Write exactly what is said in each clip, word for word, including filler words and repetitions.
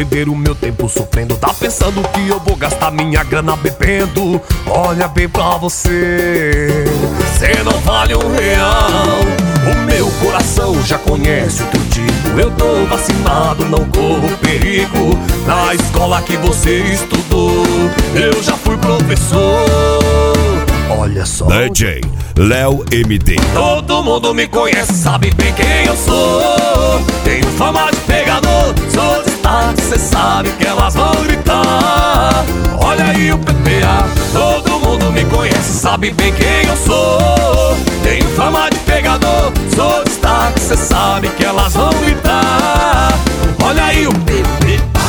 perder o meu tempo sofrendo? Tá pensando que eu vou gastar minha grana bebendo? Olha bem pra você, cê não vale um real. O meu coração já conhece o teu tipo. Eu tô vacinado, não corro perigo. Na escola que você estudou, eu já fui professor. Olha só, D J Léo M D. Todo mundo me conhece, sabe bem quem eu sou. Tenho fama de pegador, sou destaque, cê sabe que elas vão gritar. Olha aí o P P A. Todo mundo me conhece, sabe bem quem eu sou. Tenho fama de pegador, sou destaque, cê sabe que elas vão gritar. Olha aí o P P A.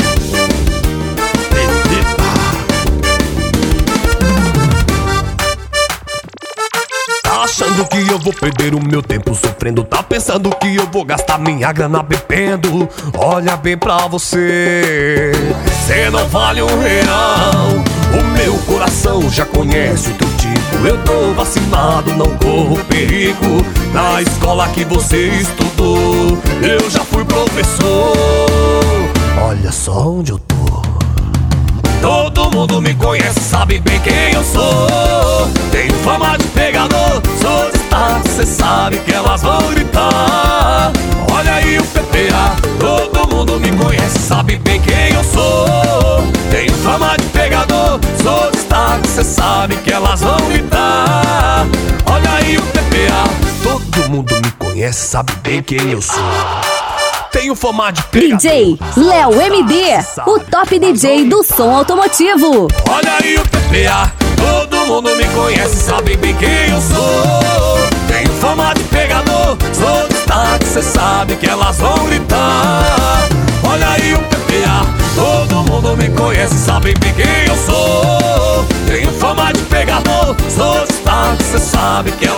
Achando que eu vou perder o meu tempo sofrendo? Tá pensando que eu vou gastar minha grana bebendo? Olha bem pra você, cê não vale um real. O meu coração já conhece o teu tipo. Eu tô vacinado, não corro perigo. Na escola que você estudou, eu já fui professor. Olha só onde eu tô. Todo mundo me conhece, sabe bem quem eu sou. Tenho fama de pegador, sou destaque, cê sabe que elas vão gritar. Olha aí o P P A. Todo mundo me conhece, sabe bem quem eu sou. Tenho fama de pegador, sou destaque, cê sabe que elas vão gritar. Olha aí o P P A. Todo mundo me conhece, sabe bem quem eu sou. Tenho fama de pegador. D J Léo M D, o top D J do som automotivo. Olha aí o P P A. Todo mundo me conhece, sabe bem quem eu sou. Tenho fama de pegador, sou destaque, cê sabe que elas vão gritar. Olha aí o P P A. Todo mundo me conhece, sabe bem quem eu sou. Tenho fama de pegador, sou destaque, cê sabe que elas